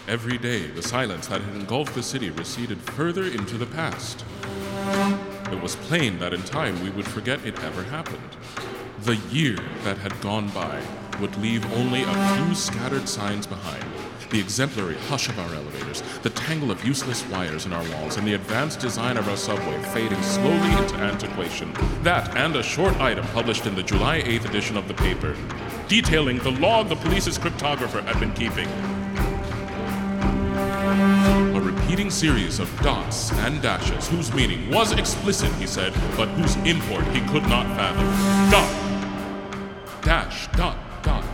Every day, the silence that had engulfed the city receded further into the past. It was plain that in time we would forget it ever happened. The year that had gone by would leave only a few scattered signs behind. The exemplary hush of our elevators, the tangle of useless wires in our walls, and the advanced design of our subway fading slowly into antiquation. That and a short item published in the July 8th edition of the paper, detailing the log the police's cryptographer had been keeping. A repeating series of dots and dashes whose meaning was explicit, he said, but whose import he could not fathom. Dot, dash, dot, dot.